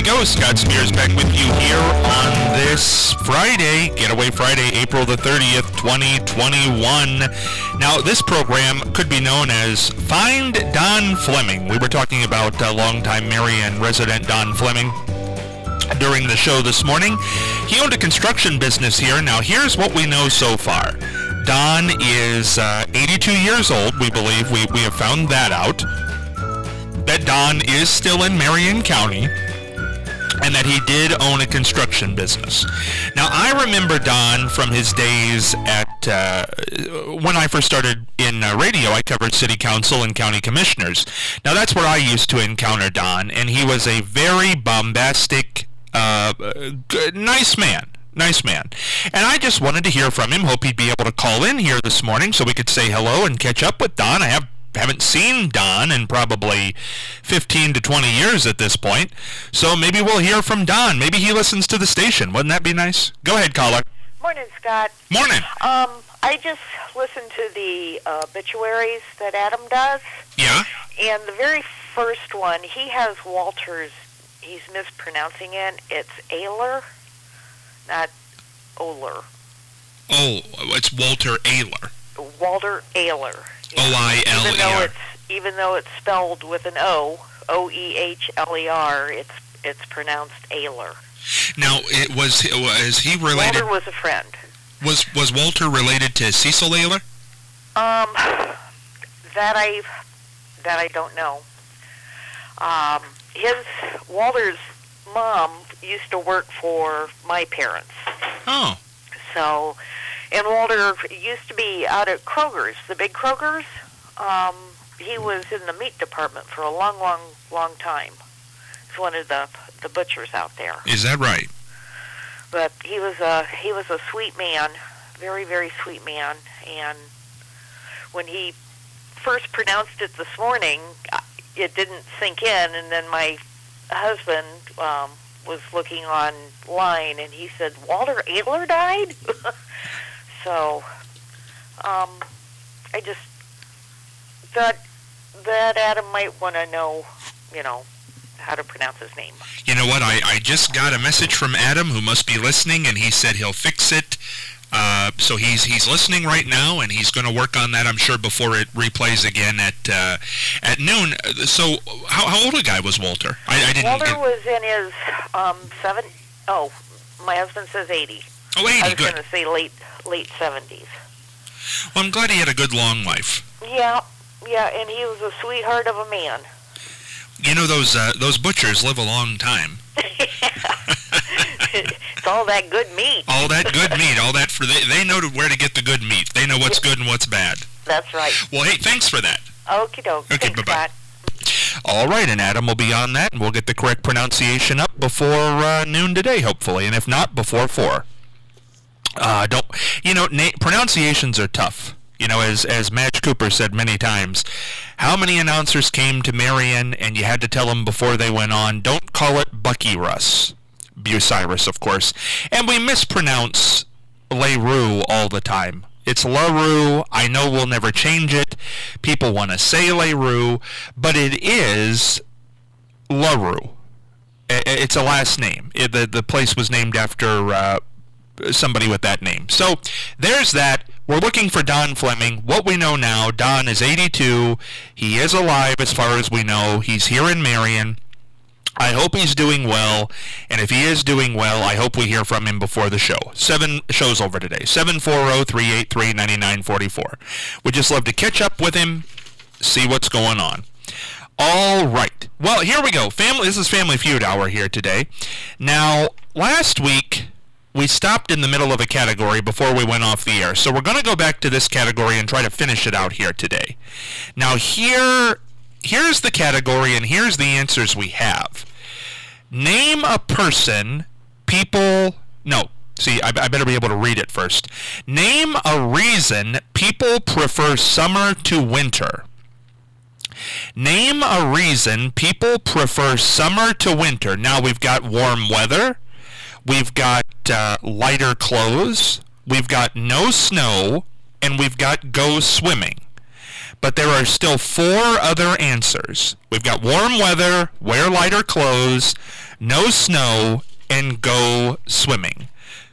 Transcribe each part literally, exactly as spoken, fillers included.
go. Scott Spears back with you here on this Friday, Getaway Friday, April the thirtieth, twenty twenty-one. Now, this program could be known as Find Don Fleming. We were talking about uh, longtime Marion resident Don Fleming during the show this morning. He owned a construction business here. Now, here's what we know so far. Don is uh, eighty-two years old, we believe. We, we have found that out. That Don is still in Marion County, and that he did own a construction business. Now, I remember Don from his days at, uh, when I first started in uh, radio, I covered city council and county commissioners. Now, that's where I used to encounter Don, and he was a very bombastic, uh, good, nice man. Nice man. And I just wanted to hear from him. Hope he'd be able to call in here this morning so we could say hello and catch up with Don. I have haven't seen Don in probably fifteen to twenty years at this point. So maybe we'll hear from Don. Maybe he listens to the station. Wouldn't that be nice? Go ahead, caller. Morning, Scott. Morning. Um, I just listened to the uh, obituaries that Adam does. Yeah. And the very first one, he has Walter's, he's mispronouncing it. It's Ayler, not Oler. Oh, it's Walter Ayler. Walter Ayler. O I L E R. Even though it's even though it's spelled with an O, O E H L E R, it's it's pronounced Ayler. Now, it was was he related? Walter was a friend. Was was Walter related to Cecil Ayler? Um, that I that I don't know. Um, his Walter's mom used to work for my parents. Oh. So, and Walter used to be out at Kroger's, the big Kroger's. Um, he was in the meat department for a long, long, long time. He's one of the the butchers out there. Is that right? But he was a he was a sweet man, very, very sweet man. And when he first pronounced it this morning, it didn't sink in. And then my husband um, was looking online, and he said, Walter Ayler died? So, um, I just thought that Adam might want to know, you know, how to pronounce his name. You know what? I, I just got a message from Adam, who must be listening, and he said he'll fix it. Uh, so he's he's listening right now, and he's going to work on that, I'm sure, before it replays again at uh, at noon. So how, how old a guy was Walter? I, I didn't. Walter get... was in his um, seven. Oh, my husband says eighty. Oh, eighty. I was good. going to say late late seventies. Well, I'm glad he had a good long life. Yeah, yeah, and he was a sweetheart of a man. You know, those uh, those butchers live a long time. It's all that good meat. All that good meat. All that for they they know to, where to get the good meat. They know what's good and what's bad. That's right. Well, hey, thanks for that. Okie doke. Okay, Thanks, bye-bye. Scott. All right, and Adam will be on that, and we'll get the correct pronunciation up before uh, noon today, hopefully, and if not, before four. Uh, don't you know? Na- pronunciations are tough. You know, as as Madge Cooper said many times, how many announcers came to Marion, and you had to tell them before they went on, don't call it Bucky Russ. Bucyrus, of course. And we mispronounce LaRue all the time. It's LaRue. I know we'll never change it. People want to say LaRue, but it is LaRue. It's a last name. It, the, the place was named after uh, somebody with that name. So there's that. We're looking for Don Fleming. What we know now, Don is eighty-two. He is alive as far as we know. He's here in Marion. I hope he's doing well, and if he is doing well, I hope we hear from him before the show. Seven shows over today. seven four zero, three eight three, nine nine four four. We'd just love to catch up with him, see what's going on. All right. Well, here we go. Family. This is Family Feud Hour here today. Now, last week, we stopped in the middle of a category before we went off the air, so we're going to go back to this category and try to finish it out here today. Now, here... Here's the category, and here's the answers we have. Name a person people... No, see, I, I better be able to read it first. Name a reason people prefer summer to winter. Name a reason people prefer summer to winter. Now, we've got warm weather. We've got uh, lighter clothes. We've got no snow. And we've got go swimming. but there are still four other answers. We've got warm weather, wear lighter clothes, no snow, and go swimming.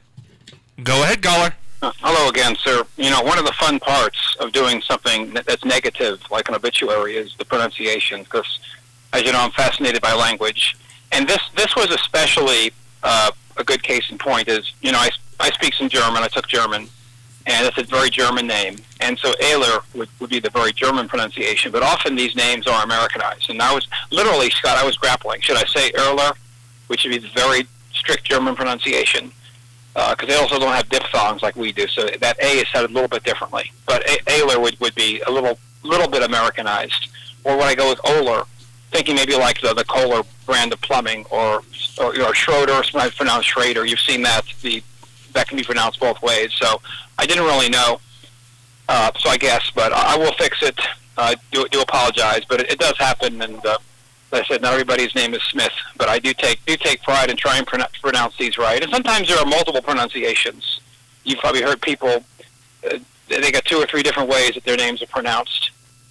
Go ahead, caller. Uh, hello again, sir. You know, one of the fun parts of doing something that, that's negative, like an obituary, is the pronunciation, because, as you know, I'm fascinated by language. And this this was especially uh, a good case in point is, you know, I, I speak some German. I took German, and it's a very German name. And so Ehler would, would be the very German pronunciation, but often these names are Americanized. And I was, literally, Scott, I was grappling. Should I say Erler, which would be the very strict German pronunciation? Because uh, they also don't have diphthongs like we do, so that A is said a little bit differently. But a- Ehler would, would be a little little bit Americanized. Or when I go with Oler, thinking maybe like the, the Kohler brand of plumbing, or or, you know, Schroeder, sometimes pronounced Schrader. You've seen that. The, that can be pronounced both ways. So I didn't really know, uh, so I guess, but I will fix it. Uh, do, do apologize, but it, it does happen, and uh, like I said, not everybody's name is Smith, but I do take do take pride in trying to pronounce, pronounce these right. And sometimes there are multiple pronunciations. You've probably heard people, uh, they got two or three different ways that their names are pronounced.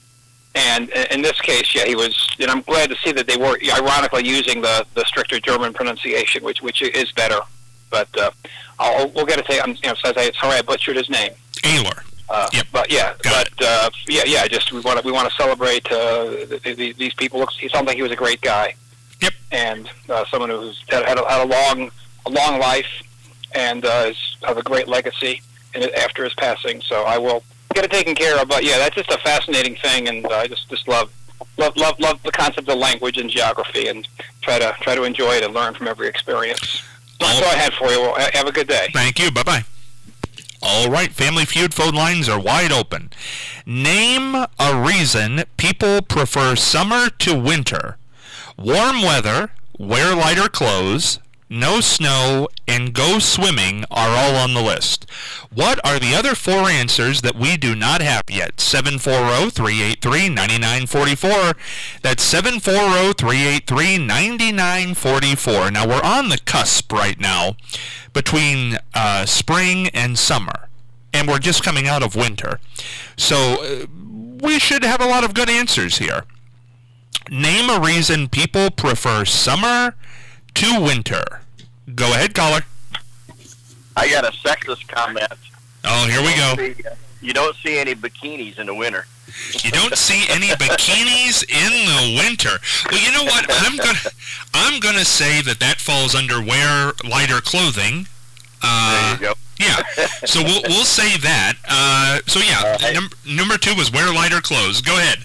And in this case, yeah, he was, and I'm glad to see that they were ironically using the, the stricter German pronunciation, which which is better. But uh, I'll, we'll get to say, you know, says, sorry, I butchered his name. Ehler. Uh, yep. But yeah, Got but uh, yeah, yeah. Just we want to we want to celebrate uh, the, the, these people. He sounds like he was a great guy. Yep. And uh, someone who's had, had, a, had a long a long life and uh, has have a great legacy in it after his passing. So I will get it taken care of. But yeah, that's just a fascinating thing, and uh, I just just love love love love the concept of language and geography, and try to try to enjoy it and learn from every experience. That's all I had for you. Well, have a good day. Thank you. Bye bye. All right, Family Feud phone lines are wide open. Name a reason people prefer summer to winter. Warm weather, wear lighter clothes, no snow, and go swimming are all on the list. What are the other four answers that we do not have yet? seven four zero, three eight three, nine nine four four. That's seven four zero, three eight three, nine nine four four. Now, we're on the cusp right now between uh, spring and summer, and we're just coming out of winter. So uh, we should have a lot of good answers here. Name a reason people prefer summer to winter. Go ahead, caller. I got a sexist comment. Oh, here we go. You don't see any bikinis in the winter. You don't see any bikinis in the winter. Well, you know what? I'm gonna I'm gonna say that that falls under wear lighter clothing. Uh, there you go. Yeah. So we'll we'll say that. Uh, so yeah, right. num- number two was wear lighter clothes. Go ahead.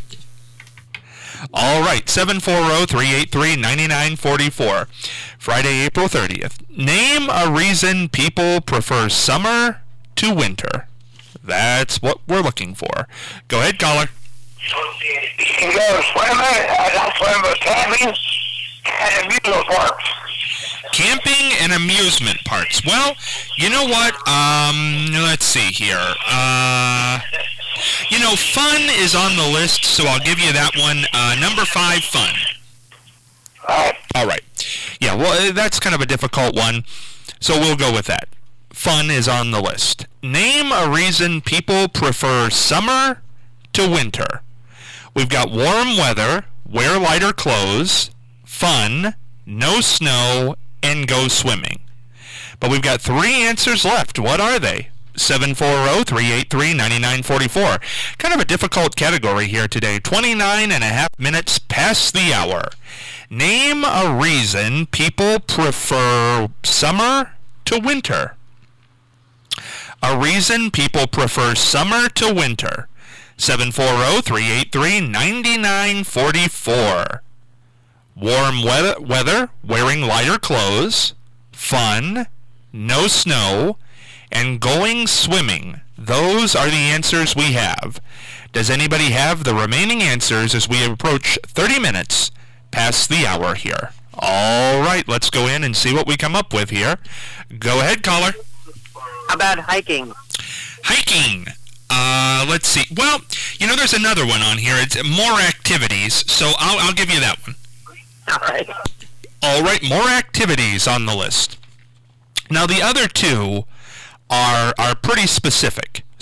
All right, seven four zero, three eight three, nine nine four four. Friday, April thirtieth. Name a reason people prefer summer to winter. That's what we're looking for. Go ahead, caller. You can go swimming, I swim with camping, and amusement parks. Camping and amusement parks. Well, you know what? Um, let's see here. Uh, you know, fun is on the list, so I'll give you that one. Uh, number five, fun. Alright. All right. Yeah, well, that's kind of a difficult one, so we'll go with that. Fun is on the list. Name a reason people prefer summer to winter. We've got warm weather, wear lighter clothes, fun, no snow, and go swimming. But we've got three answers left. What are they? seven four zero, three eight three, nine nine four four. Kind of a difficult category here today. twenty-nine and a half minutes past the hour. Name a reason people prefer summer to winter. A reason people prefer summer to winter. seven four zero, three eight three, nine nine four four. Warm weather, weather, wearing lighter clothes, fun, no snow, and going swimming. Those are the answers we have. Does anybody have the remaining answers as we approach thirty minutes past the hour here? All right, let's go in and see what we come up with here. Go ahead, caller. How about hiking? Hiking. Uh, let's see. Well, you know, there's another one on here. It's more activities, so I'll, I'll give you that one. All right. All right, more activities on the list. Now, the other two are are pretty specific.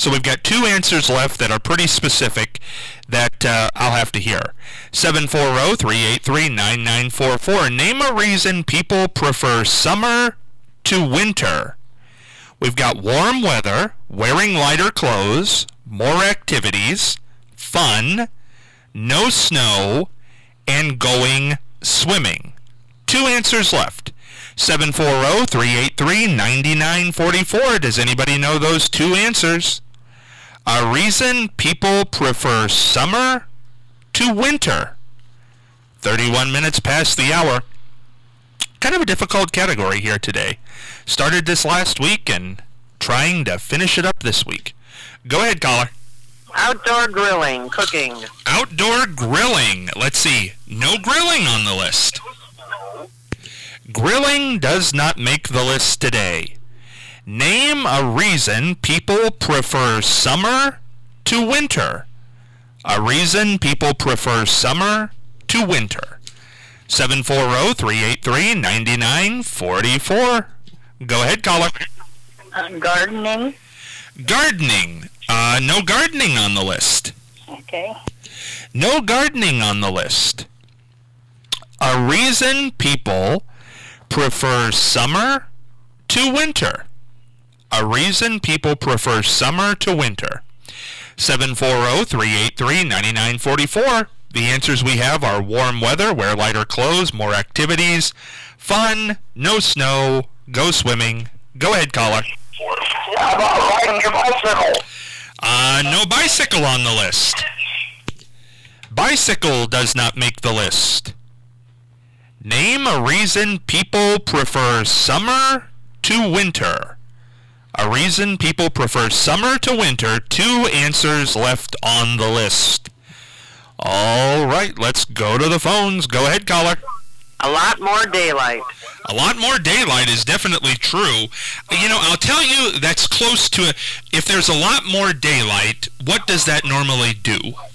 So we've got two answers left that are pretty specific that uh, I'll have to hear. seven four zero, three eight three, nine nine four four. Name a reason people prefer summer to winter. We've got warm weather, wearing lighter clothes, more activities, fun, no snow, and going swimming. Two answers left. seven four zero, three eight three, nine nine four four. Does anybody know those two answers? A reason people prefer summer to winter. thirty-one minutes past the hour. Kind of a difficult category here today. Started this last week and trying to finish it up this week. Go ahead, caller. Outdoor grilling, cooking. Outdoor grilling. Let's see. No grilling on the list. Grilling does not make the list today. Name a reason people prefer summer to winter. A reason people prefer summer to winter. seven four zero, three eight three, nine nine four four. Go ahead, caller. Uh, gardening. Gardening. Uh, no gardening on the list. Okay. No gardening on the list. A reason people prefer summer to winter. A reason people prefer summer to winter. seven four zero, three eight three, nine nine four four. The answers we have are warm weather, wear lighter clothes, more activities, fun, no snow, go swimming. Go ahead, caller. How about riding your bicycle? Uh, no bicycle on the list. Bicycle does not make the list. Name a reason people prefer summer to winter. A reason people prefer summer to winter. Two answers left on the list. All right, let's go to the phones. Go ahead, caller. A lot more daylight. A lot more daylight is definitely true. You know, I'll tell you that's close to it. If there's a lot more daylight, what does that normally do?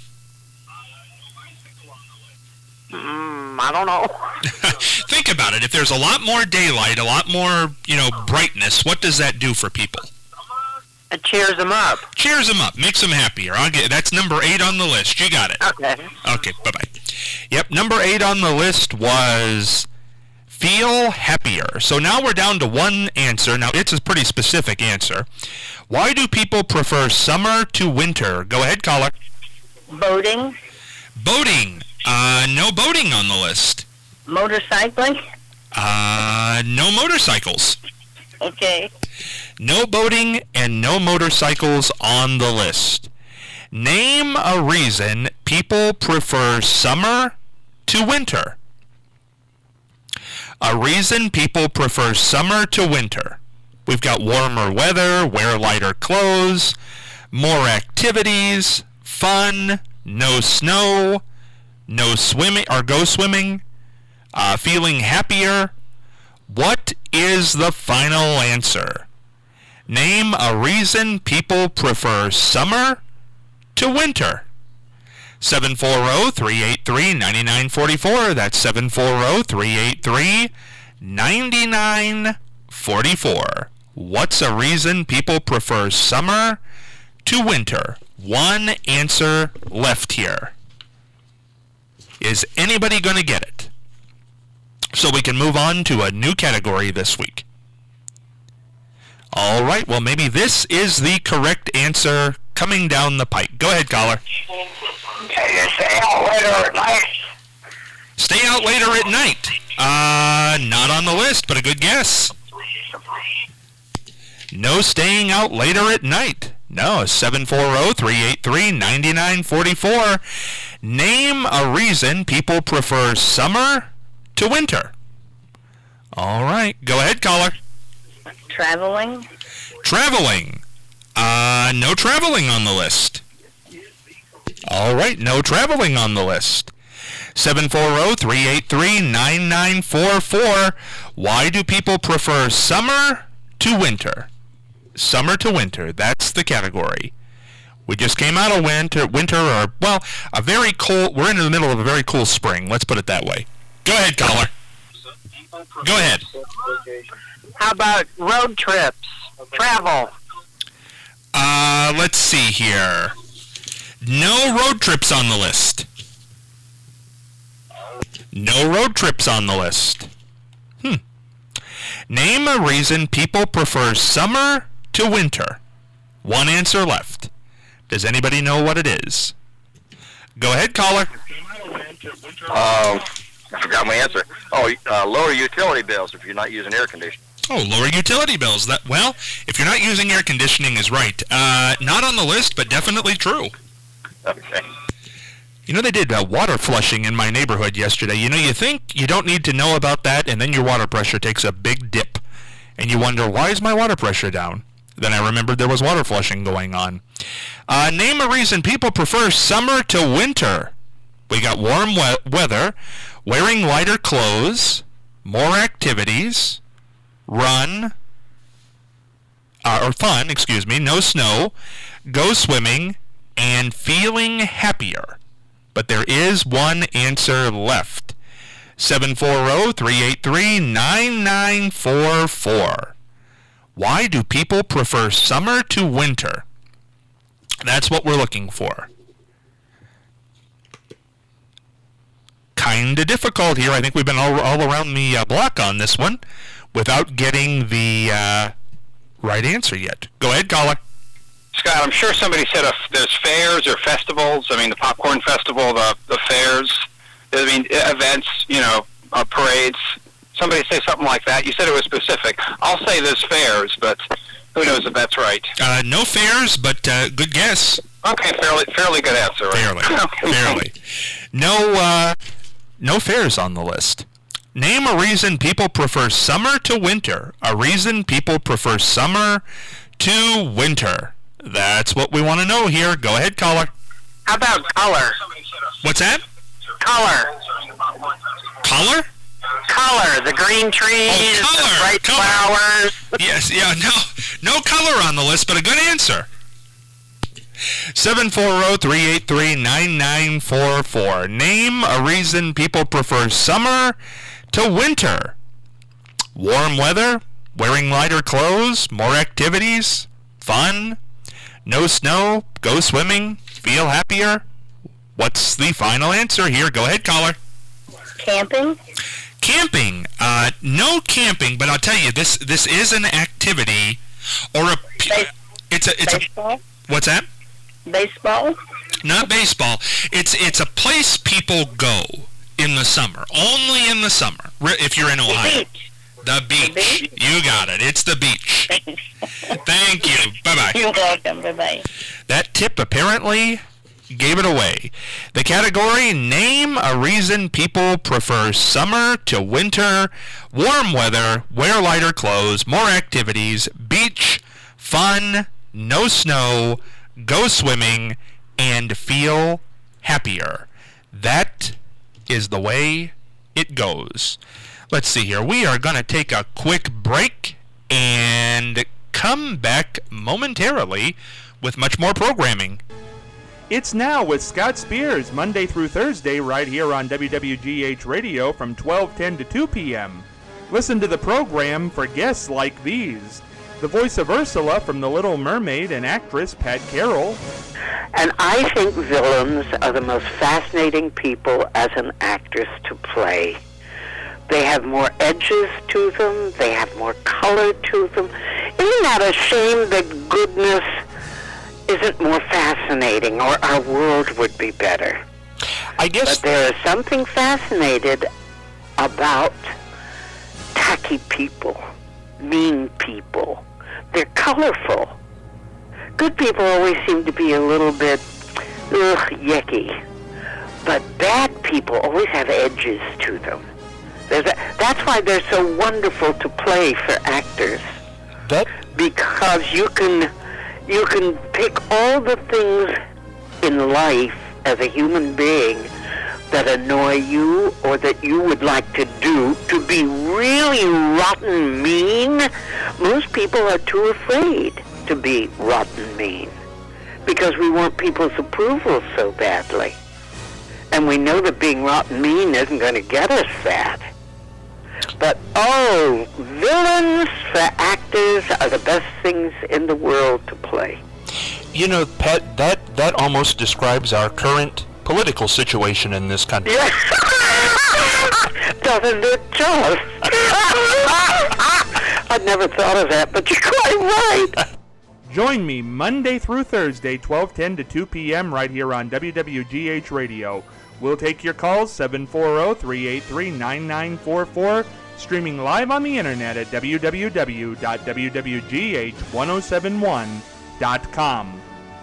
Mm, I don't know. Think about it. If there's a lot more daylight, a lot more, you know, brightness, what does that do for people? It cheers them up. Cheers them up. Makes them happier. I'll get, that's number eight on the list. You got it. Okay. Okay, bye-bye. Yep, number eight on the list was feel happier. So now we're down to one answer. Now, it's a pretty specific answer. Why do people prefer summer to winter? Go ahead, caller. Boating. Boating. Uh, no boating on the list. Motorcycling. Uh, no motorcycles. Okay. No boating and no motorcycles on the list. Name a reason people prefer summer to winter. A reason people prefer summer to winter. We've got warmer weather, wear lighter clothes, more activities, fun, no snow, no swimming or go swimming, uh, feeling happier. What is the final answer? Name a reason people prefer summer to winter. seven four zero, three eight three, nine nine four four. That's seven four zero, three eight three, nine nine four four. What's a reason people prefer summer to winter? One answer left here. Is anybody going to get it? So we can move on to a new category this week. All right, well, maybe this is the correct answer coming down the pike. Go ahead, caller. Can you stay out later at night? Stay out later at night. Uh, not on the list, but a good guess. No staying out later at night. No, seven four zero, three eight three, nine nine four four. Name a reason people prefer summer to winter. All right, go ahead, caller. Traveling. Traveling. Uh, no traveling on the list. All right, no traveling on the list. seven four zero, three eight three, nine nine four four. Why do people prefer summer to winter? Summer to winter, that's the category. We just came out of winter, winter or, well, a very cold, we're in the middle of a very cool spring. Let's put it that way. Go ahead, caller. Go ahead. How about road trips? Travel. Uh, let's see here. No road trips on the list. No road trips on the list. Hmm. Name a reason people prefer summer to winter. One answer left. Does anybody know what it is? Go ahead, caller. Um, I forgot my answer. Oh, uh, lower utility bills if you're not using air conditioning. Oh, lower utility bills. That well, if you're not using air conditioning is right. Uh, not on the list, but definitely true. Okay. You know, they did uh, water flushing in my neighborhood yesterday. You know, you think you don't need to know about that, and then your water pressure takes a big dip. And you wonder, why is my water pressure down? Then I remembered there was water flushing going on. Uh, name a reason people prefer summer to winter. We got warm we- weather, wearing lighter clothes, more activities, run, uh, or fun, excuse me, no snow, go swimming, and feeling happier. But there is one answer left. seven four zero, three eight three, nine nine four four. Why do people prefer summer to winter? That's what we're looking for. Kinda difficult here. I think we've been all, all around the uh, block on this one without getting the uh, right answer yet. Go ahead, caller. Scott, I'm sure somebody said uh, there's fairs or festivals. I mean, the popcorn festival, the the fairs. I mean, events. You know, uh, parades. Somebody say something like that. You said it was specific. I'll say there's fairs, but who knows if that's right? Uh, no fairs, but uh, good guess. Okay, fairly fairly good answer. Right? Fairly, Okay. fairly. No, uh, no fairs on the list. Name a reason people prefer summer to winter. A reason people prefer summer to winter. That's what we want to know here. Go ahead, caller. How about color? What's that? Color. Color? Color. The green trees, Oh, color, the bright color. flowers. Yes, yeah, no, no color on the list, but a good answer. seven four zero, three eight three, nine nine four four. Name a reason people prefer summer to winter. Warm weather, wearing lighter clothes, more activities, fun, no snow, go swimming, feel happier. What's the final answer here? Go ahead, caller. Camping? Camping. Uh, no camping, but I'll tell you, this this is an activity, or a. Base- It's a. It's a. Baseball? What's that? Baseball? Not baseball. It's it's a place people go in the summer. Only in the summer. Re- If you're in The Ohio. beach. The beach. beach? You got it. It's the beach. Thank you. Bye-bye. You're welcome. Bye-bye. That tip apparently gave it away. The category, name a reason people prefer summer to winter, warm weather, wear lighter clothes, more activities, beach, fun, no snow, go swimming, and feel happier. That is the way it goes. Let's see here. We are going to take a quick break and come back momentarily with much more programming. It's Now with Scott Spears, Monday through Thursday, right here on W W G H Radio from twelve ten to two p.m. Listen to the program for guests like these. The voice of Ursula from The Little Mermaid and actress Pat Carroll. And I think villains are the most fascinating people as an actress to play. They have more edges to them. They have more color to them. Isn't that a shame that goodness isn't more fascinating, or our world would be better? I guess But there is something fascinated about tacky people, mean people. They're colorful. Good people always seem to be a little bit, ugh, yucky. But bad people always have edges to them. There's a, that's why they're so wonderful to play for actors. that Because you can, you can pick all the things in life as a human being that annoy you or that you would like to do to be really rotten mean. Most people are too afraid to be rotten mean because we want people's approval so badly. And we know that being rotten mean isn't going to get us that. But, oh, villains for actors are the best things in the world to play. You know, Pat, that, that almost describes our current political situation in this country. Yeah. Doesn't it just? I'd never thought of that, but you're quite right. Join me Monday through Thursday, twelve ten to two p.m. right here on W W G H Radio. We'll take your calls, seven four zero, three eight three, nine nine four four, streaming live on the internet at w w w dot w w g h ten seventy-one dot com.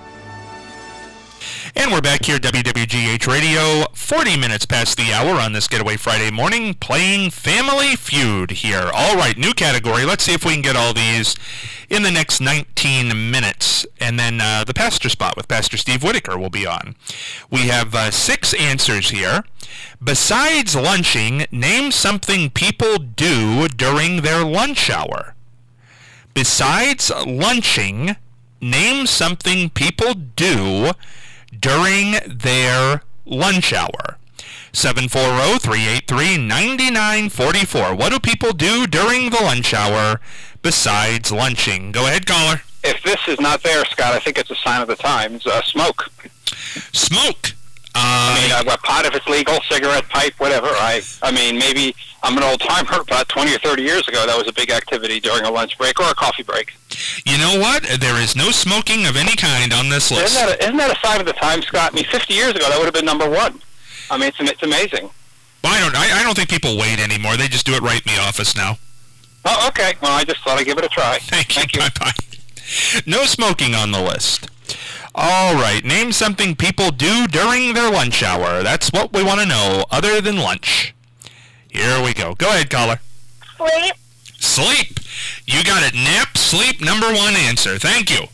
And we're back here at W W G H Radio, forty minutes past the hour on this Getaway Friday morning, playing Family Feud here. All right, new category. Let's see if we can get all these in the next nineteen minutes. And then uh, the pastor spot with Pastor Steve Whitaker will be on. We have uh, six answers here. Besides lunching, name something people do during their lunch hour. Besides lunching, name something people do during their lunch hour. seven four zero, three eight three, nine nine four four. What do people do during the lunch hour besides lunching? Go ahead, caller. If this is not there, Scott, I think it's a sign of the times. Uh, smoke. Smoke. Uh, I mean, uh, a pot if it's legal, cigarette, pipe, whatever. I, I mean, maybe I'm an old timer. About twenty or thirty years ago, that was a big activity during a lunch break or a coffee break. You know what? There is no smoking of any kind on this list. Isn't that a, isn't that a sign of the times, Scott? I mean, fifty years ago, that would have been number one. I mean, it's it's amazing. Well, I don't. I, I don't think people wait anymore. They just do it right in the office now. Oh, okay. Well, I just thought I'd give it a try. Thank you. Thank you. Bye-bye. No smoking on the list. All right. Name something people do during their lunch hour. That's what we want to know, other than lunch. Here we go. Go ahead, caller. Sleep. Sleep. You got it. Nap, sleep, number one answer. Thank you.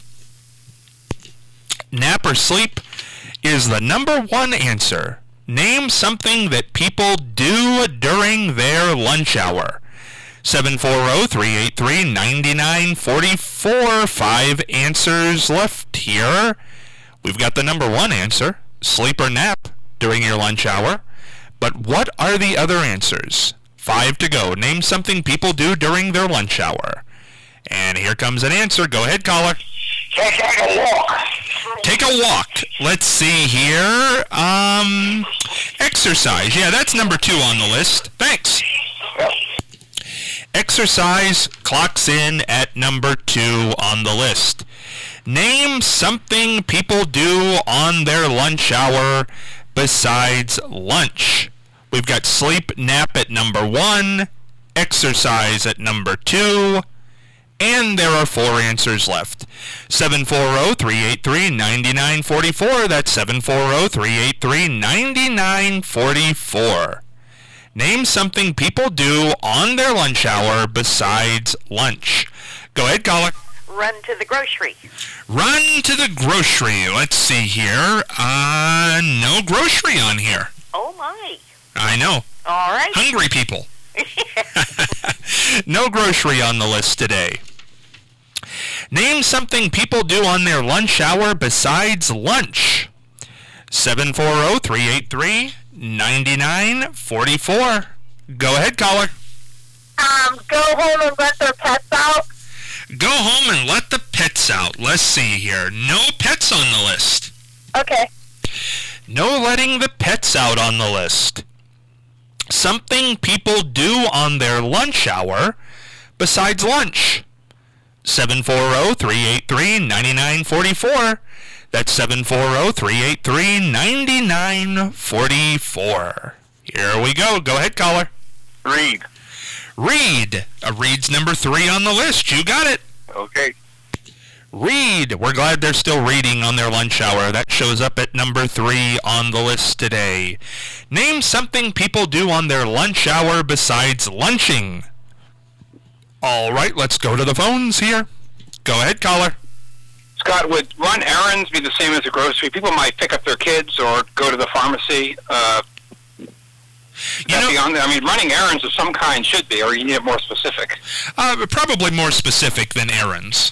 Nap or sleep is the number one answer. Name something that people do during their lunch hour. seven four zero, three eight three, nine nine four four. Five answers left here. We've got the number one answer, sleep or nap during your lunch hour. But what are the other answers? Five to go. Name something people do during their lunch hour. And here comes an answer. Go ahead, caller. Take a walk. Take a walk. Let's see here. Um, exercise. Yeah, that's number two on the list. Thanks. Yep. Exercise clocks in at number two on the list. Name something people do on their lunch hour besides lunch. We've got sleep, nap at number one, exercise at number two, and there are four answers left. seven four zero, three eight three, nine nine four four. That's seven four zero, three eight three, nine nine four four. Name something people do on their lunch hour besides lunch. Go ahead, caller. Run to the grocery. Run to the grocery. Let's see here. Uh, no grocery on here. Oh, my. I know. All right. Hungry people. No grocery on the list today. Name something people do on their lunch hour besides lunch. seven four zero, three eight three, nine nine four four. Go ahead, caller. Um, go home and let their pets out. Go home and let the pets out. Let's see here. No pets on the list. Okay. No letting the pets out on the list. Something people do on their lunch hour besides lunch. seven four zero, three eight three, nine nine four four. That's seven four zero, three eight three, nine nine four four. Here we go. Go ahead, caller. Read. Read. Uh, read's number three on the list. You got it. Okay. Read. We're glad they're still reading on their lunch hour. That shows up at number three on the list today. Name something people do on their lunch hour besides lunching. All right, let's go to the phones here. Go ahead, caller. Scott, would run errands be the same as a grocery? People might pick up their kids or go to the pharmacy. Uh, You know, beyond that, I mean, running errands of some kind should be, or you need it more specific. uh, probably more specific than errands.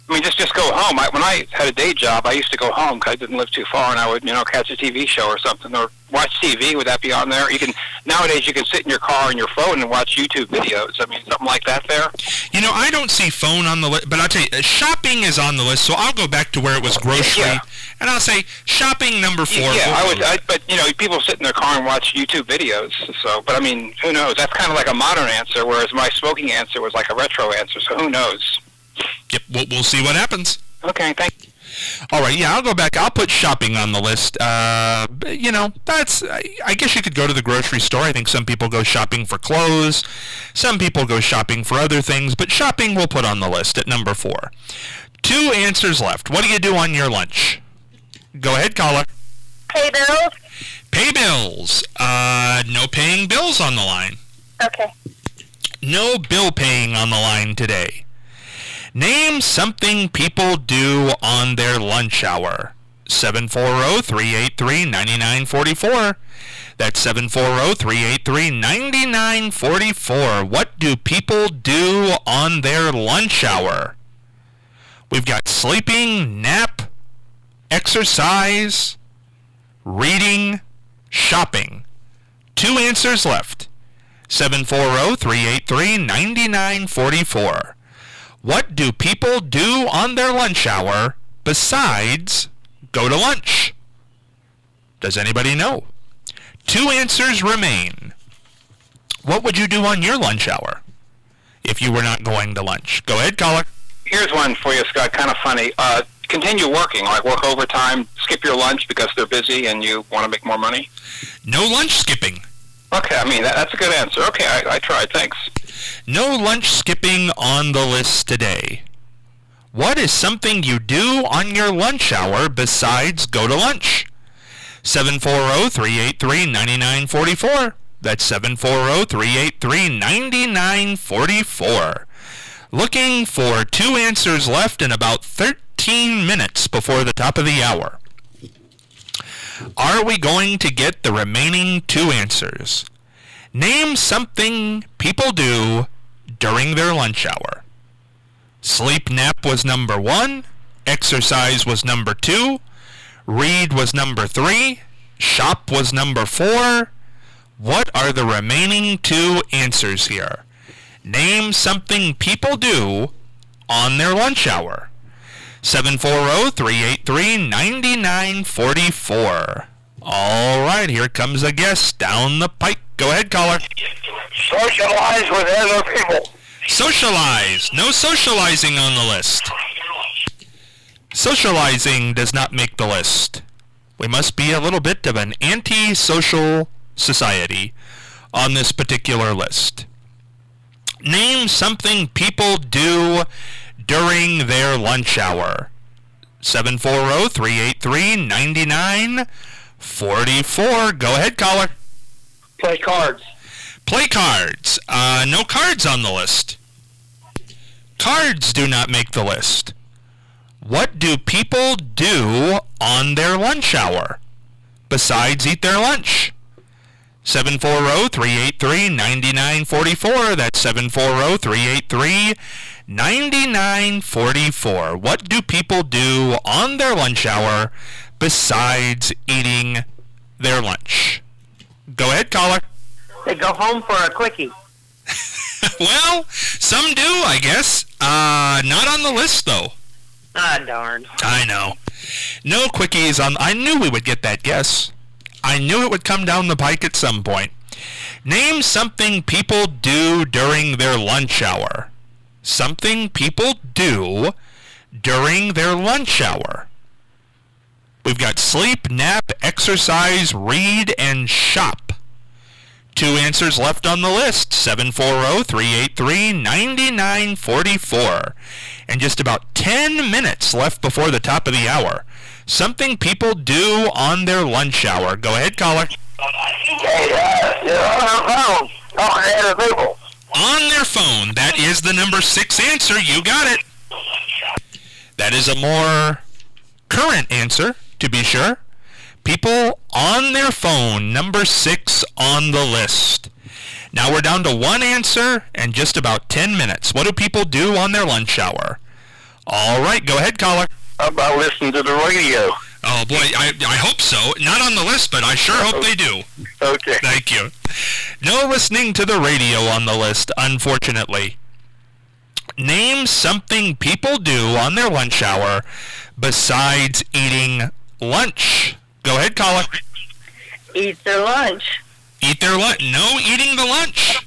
I mean, just just go home. I, when I had a day job, I used to go home because I didn't live too far, and I would, you know, catch a T V show or something, or watch T V. Would that be on there? You can nowadays you can sit in your car on your phone and watch YouTube videos. I mean, something like that there. You know, I don't see phone on the list, but I'll tell you, uh, shopping is on the list. So I'll go back to where it was grocery, Yeah. and I'll say shopping number four. Yeah, I would. I, but you know, people sit in their car and watch YouTube videos. So, but I mean, who knows? That's kind of like a modern answer, whereas my smoking answer was like a retro answer. So who knows? Yep, we'll, we'll see what happens. Okay, thank you. All right, yeah, I'll go back. I'll put shopping on the list. Uh, you know, that's, I, I guess you could go to the grocery store. I think some people go shopping for clothes. Some people go shopping for other things, but shopping we'll put on the list at number four. Two answers left. What do you do on your lunch? Go ahead, caller. Pay bills? Pay bills. Uh, no paying bills on the line. Okay. No bill paying on the line today. Name something people do on their lunch hour. seven four zero, three eight three, nine nine four four. That's seven four zero, three eight three, nine nine four four. What do people do on their lunch hour? We've got sleeping, nap, exercise, reading, shopping. Two answers left. seven four zero, three eight three, nine nine four four. What do people do on their lunch hour besides go to lunch? Does anybody know? Two answers remain. What would you do on your lunch hour if you were not going to lunch? Go ahead, caller. Here's one for you, Scott. Kind of funny. Uh, continue working, like work overtime, skip your lunch because they're busy and you want to make more money. No lunch skipping. Okay, I mean, that, that's a good answer. Okay, I, I tried. Thanks. No lunch skipping on the list today. What is something you do on your lunch hour besides go to lunch? seven four zero, three eight three, nine nine four four. That's seven four zero, three eight three, nine nine four four. Looking for two answers left in about thirteen minutes before the top of the hour. Are we going to get the remaining two answers? Name something people do during their lunch hour. Sleep, nap was number one. Exercise was number two. Read was number three. Shop was number four. What are the remaining two answers here? Name something people do on their lunch hour. seven four zero, three eight three, nine nine four four. All right, here comes a guest down the pike. Go ahead, caller. Socialize with other people. Socialize. No socializing on the list. Socializing does not make the list. We must be a little bit of an anti-social society on this particular list. Name something people do during their lunch hour. seven four zero, three eight three, nine nine four four. Go ahead, caller. Play cards. Play cards. Uh, no cards on the list. Cards do not make the list. What do people do on their lunch hour besides eat their lunch? seven four zero, three eight three, nine nine four four. That's seven four zero, three eight three, nine nine four four. What do people do on their lunch hour besides eating their lunch? Go ahead, caller. They go home for a quickie. Well, some do, I guess. Uh, not on the list, though. Ah, darn. I know. No quickies on... I knew we would get that guess. I knew it would come down the pike at some point. Name something people do during their lunch hour. Something people do during their lunch hour. We've got sleep, nap, exercise, read, and shop. Two answers left on the list. seven four zero, three eight three, nine nine four four. And just about ten minutes left before the top of the hour. Something people do on their lunch hour. Go ahead, caller. Hey, uh, they're on their phone, talking to other people. On their phone. That is the number six answer. You got it. That is a more current answer, to be sure. People on their phone, number six on the list. Now we're down to one answer and just about ten minutes. What do people do on their lunch hour? All right, go ahead, caller. How about listening to the radio? Oh, boy, I, I hope so. Not on the list, but I sure hope they do. Okay. Thank you. No listening to the radio on the list, unfortunately. Name something people do on their lunch hour besides eating lunch. Go ahead, caller. Eat their lunch. Eat their lunch. No eating the lunch.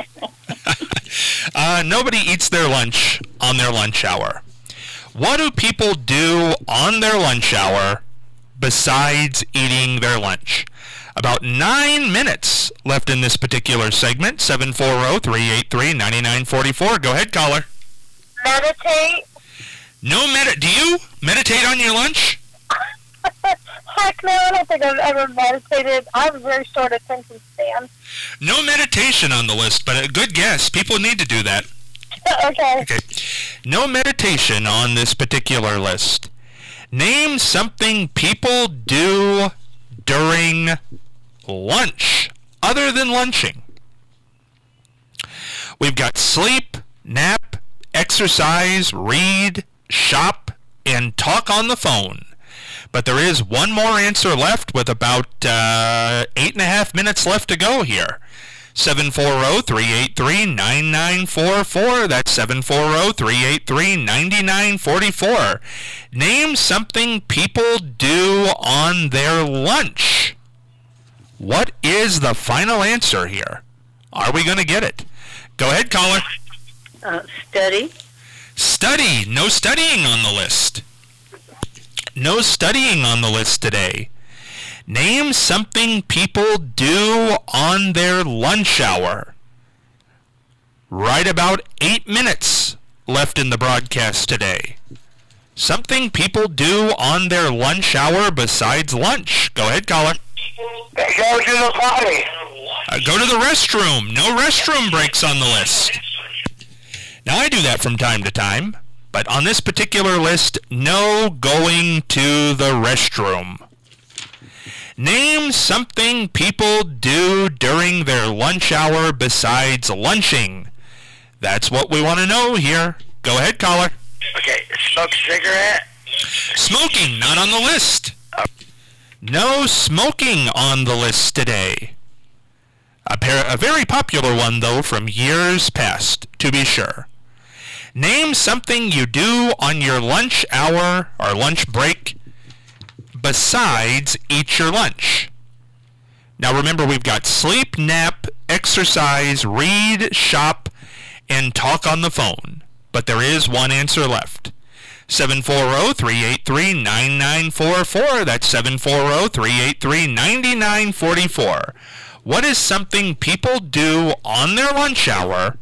uh, nobody eats their lunch on their lunch hour. What do people do on their lunch hour besides eating their lunch? About nine minutes left in this particular segment. seven four zero, three eight three, nine nine four four. Go ahead, caller. Meditate. No med. Do you meditate on your lunch? Heck no, I don't think I've ever meditated. I have a very short attention span. No meditation on the list, but a good guess. People need to do that. Okay. Okay. No meditation on this particular list. Name something people do during lunch, other than lunching. We've got sleep, nap, exercise, read, shop, and talk on the phone. But there is one more answer left with about uh, eight and a half minutes left to go here. seven four zero, three eight three, nine nine four four. That's seven four zero, three eight three, nine nine four four. Name something people do on their lunch. What is the final answer here? Are we going to get it? Go ahead, caller. Uh, study. Study. No studying on the list. No studying on the list today. Name something people do on their lunch hour. Right about eight minutes left in the broadcast today. Something people do on their lunch hour besides lunch. Go ahead, caller. They go to the potty. Uh, go to the restroom. No restroom breaks on the list. Now, I do that from time to time, but on this particular list, no going to the restroom. Name something people do during their lunch hour besides lunching. That's what we want to know here. Go ahead, caller. Okay, smoke a cigarette. Smoking, not on the list. No smoking on the list today. A, par- a very popular one, though, from years past, to be sure. Name something you do on your lunch hour or lunch break besides eat your lunch. Now remember, we've got sleep, nap, exercise, read, shop, and talk on the phone. But there is one answer left. seven four zero, three eight three, nine nine four four. That's seven four zero, three eight three, nine nine four four. What is something people do on their lunch hour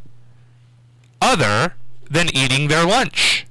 other than eating their lunch?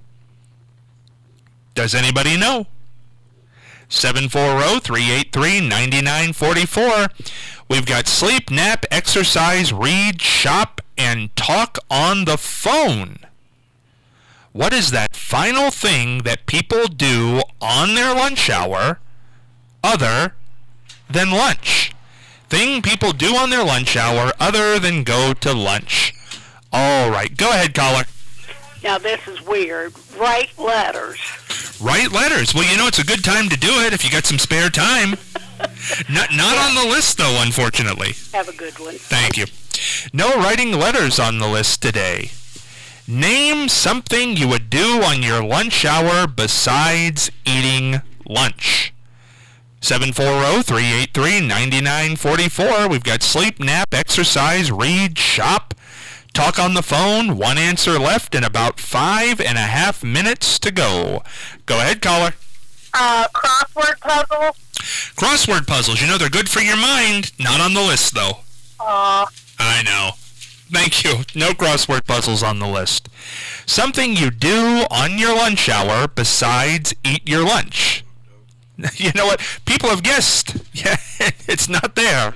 Does anybody know? seven four zero, three eight three, nine nine four four. We've got sleep, nap, exercise, read, shop, and talk on the phone. What is that final thing that people do on their lunch hour other than lunch? Thing people do on their lunch hour other than go to lunch. All right, go ahead, caller. Now, this is weird. Write letters. Write letters. Well, you know, it's a good time to do it if you got some spare time. not, not on the list, though, unfortunately. Have a good one. Thank you. No writing letters on the list today. Name something you would do on your lunch hour besides eating lunch. seven four zero, three eight three, nine nine four four. We've got sleep, nap, exercise, read, shop, talk on the phone. One answer left and about five and a half minutes to go. Go ahead, caller. Uh, crossword puzzle. Crossword puzzles. You know, they're good for your mind. Not on the list, though. Uh, I know. Thank you. No crossword puzzles on the list. Something you do on your lunch hour besides eat your lunch. You know what? People have guessed. Yeah, it's not there.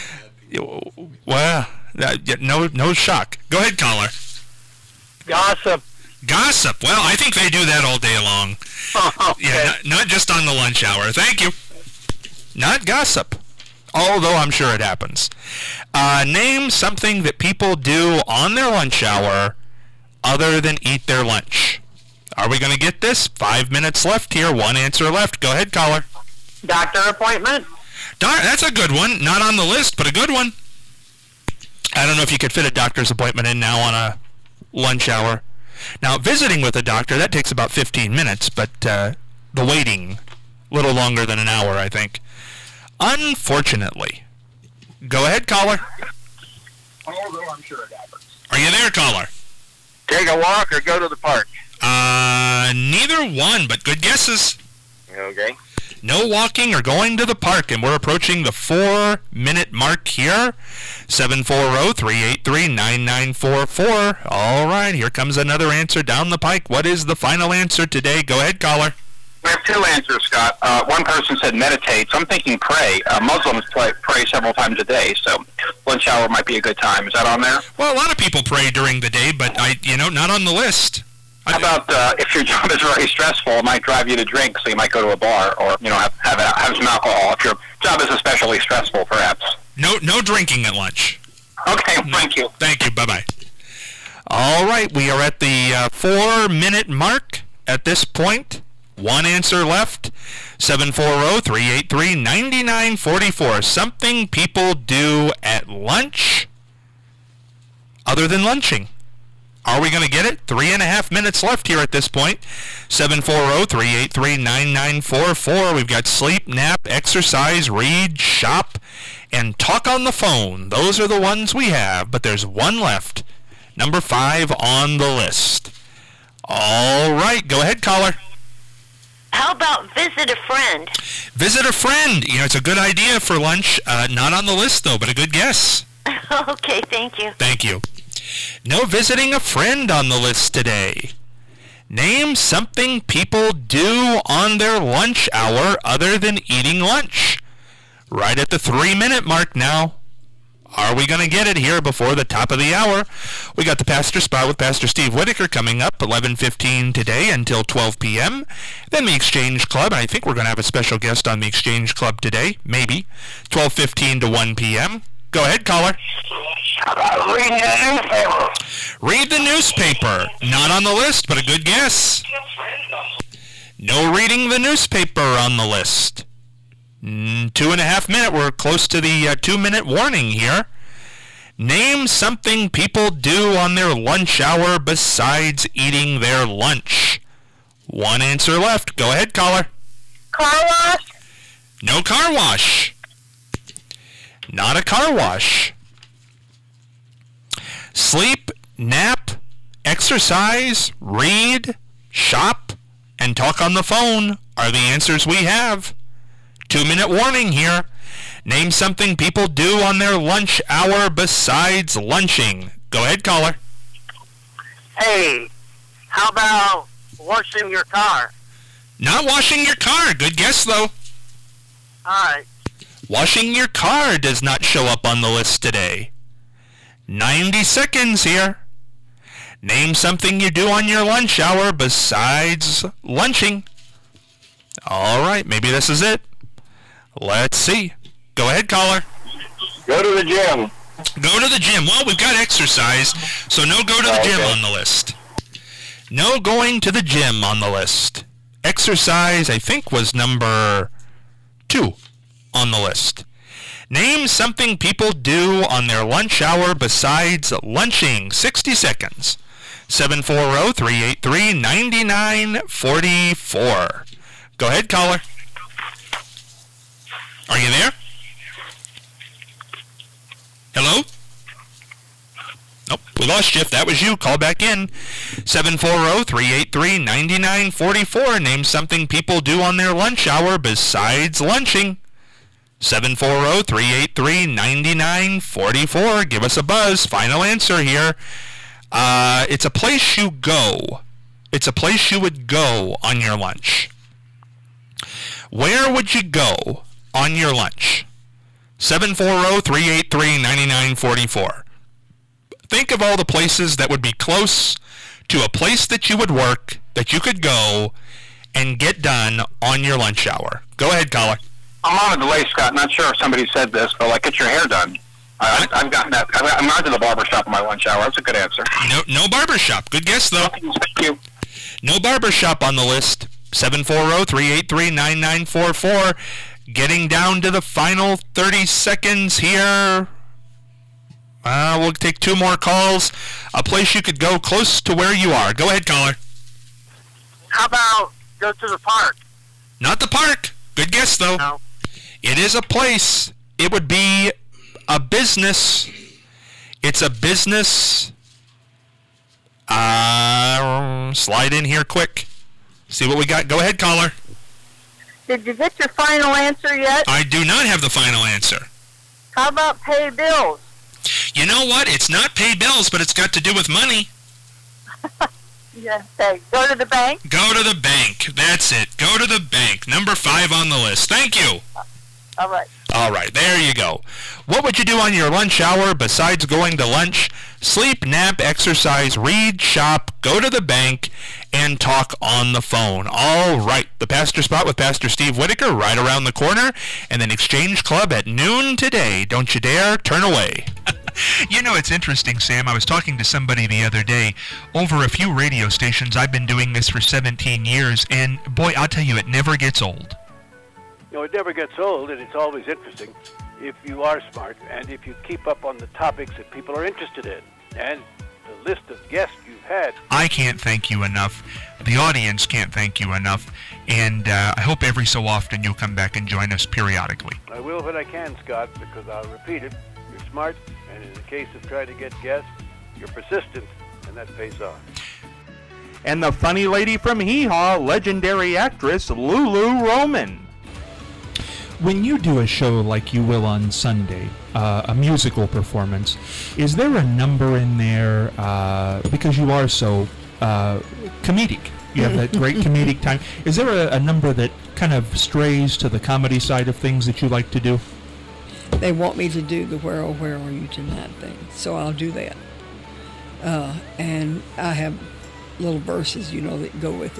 Well, no, no shock. Go ahead, caller. Gossip. Gossip. Well, I think they do that all day long. Okay. Yeah, not, not just on the lunch hour. Thank you. Not gossip. Although I'm sure it happens. Uh, name something that people do on their lunch hour other than eat their lunch. Are we going to get this? Five minutes left here. One answer left. Go ahead, caller. Doctor appointment. Doc, that's a good one. Not on the list, but a good one. I don't know if you could fit a doctor's appointment in now on a lunch hour. Now, visiting with a doctor, that takes about fifteen minutes, but uh, the waiting, a little longer than an hour, I think. Unfortunately. Go ahead, caller. Although I'm sure it happens. Are you there, caller? Take a walk or go to the park? Uh, neither one, but good guesses. Okay. No walking or going to the park, and we're approaching the four-minute mark here. seven four zero, three eight three, nine nine four four. All right, here comes another answer down the pike. What is the final answer today? Go ahead, caller. We have two answers, Scott. Uh, one person said meditate, so I'm thinking pray. Uh, Muslims pray, pray several times a day, so lunch hour might be a good time. Is that on there? Well, a lot of people pray during the day, but, I, you know, not on the list. How about uh, if your job is very stressful, it might drive you to drink, so you might go to a bar or, you know, have have, a, have some alcohol. If your job is especially stressful, perhaps. No, no drinking at lunch. Okay, thank you. Thank you. Bye-bye. All right, we are at the uh, four-minute mark at this point. One answer left. seven four zero, three eight three, nine nine four four. Something people do at lunch other than lunching. Are we going to get it? Three and a half minutes left here at this point. seven four zero, three eight three, nine nine four four. We've got sleep, nap, exercise, read, shop, and talk on the phone. Those are the ones we have, but there's one left. Number five on the list. All right, go ahead, caller. How about visit a friend? Visit a friend. You know, it's a good idea for lunch. Uh, not on the list, though, but a good guess. Okay, thank you. Thank you. No visiting a friend on the list today. Name something people do on their lunch hour other than eating lunch. Right at the three-minute mark now. Are we going to get it here before the top of the hour? We got the Pastor Spot with Pastor Steve Whitaker coming up eleven fifteen today until twelve p.m. Then the Exchange Club, and I think we're going to have a special guest on the Exchange Club today, maybe, twelve fifteen to one p.m. Go ahead, caller. Read the newspaper. Read the newspaper. Not on the list, but a good guess. No reading the newspaper on the list. Mm, two and a half minute. We're close to the uh, two-minute warning here. Name something people do on their lunch hour besides eating their lunch. One answer left. Go ahead, caller. Car wash. No car wash. Not a car wash. Sleep, nap, exercise, read, shop, and talk on the phone are the answers we have. Two-minute warning here. Name something people do on their lunch hour besides lunching. Go ahead, caller. Hey, how about washing your car? Not washing your car. Good guess, though. All right. Washing your car does not show up on the list today. ninety seconds here. Name something you do on your lunch hour besides lunching. All right, maybe this is it. Let's see. Go ahead, caller. Go to the gym. Go to the gym. Well, we've got exercise, so no go to the gym on the list. No going to the gym on the list. Exercise, I think, was number two on the list. Name something people do on their lunch hour besides lunching. sixty seconds. seven four zero, three eight three, nine nine four four. Go ahead, caller. Are you there? Hello? Nope, we lost you. If that was you, call back in. seven four zero, three eight three, nine nine four four. Name something people do on their lunch hour besides lunching. seven four zero, three eight three, nine nine four four. Give us a buzz. Final answer here. Uh, it's a place you go. It's a place you would go on your lunch. Where would you go on your lunch? seven four zero, three eight three, nine nine four four. Think of all the places that would be close to a place that you would work, that you could go and get done on your lunch hour. Go ahead, caller. I'm on a delay, Scott. Not sure if somebody said this, but like, get your hair done. Uh, I've gotten that. I'm not to the barber shop in my lunch hour. That's a good answer. No, no barber shop. Good guess, though. Thank you. No barbershop on the list. seven four zero, three eight three, nine nine four four. Getting down to the final thirty seconds here. Uh, we'll take two more calls. A place you could go close to where you are. Go ahead, caller. How about go to the park? Not the park. Good guess, though. No. It is a place. It would be a business. It's a business. Uh, slide in here quick. See what we got. Go ahead, caller. Did you get your final answer yet? I do not have the final answer. How about pay bills? You know what? It's not pay bills, but it's got to do with money. Yes. Okay. Go to the bank. Go to the bank. That's it. Go to the bank. Number five on the list. Thank you. All right. All right, there you go. What would you do on your lunch hour besides going to lunch? Sleep, nap, exercise, read, shop, go to the bank, and talk on the phone. All right, the Pastor Spot with Pastor Steve Whitaker right around the corner, and then Exchange Club at noon today. Don't you dare turn away. You know, it's interesting, Sam. I was talking to somebody the other day over a few radio stations. I've been doing this for seventeen years, and boy, I'll tell you, it never gets old. You know, it never gets old, and it's always interesting if you are smart and if you keep up on the topics that people are interested in. And the list of guests you've had. I can't thank you enough. The audience can't thank you enough. And uh, I hope every so often you'll come back and join us periodically. I will when I can, Scott, because I'll repeat it. You're smart, and in the case of trying to get guests, you're persistent, and that pays off. And the funny lady from Hee Haw, legendary actress Lulu Roman. When you do a show like you will on Sunday, uh, a musical performance, is there a number in there, uh, because you are so uh, comedic, you have that great comedic time, is there a, a number that kind of strays to the comedy side of things that you like to do? They want me to do the where, oh, where are you tonight thing, so I'll do that. Uh, and I have little verses, you know, that go with it.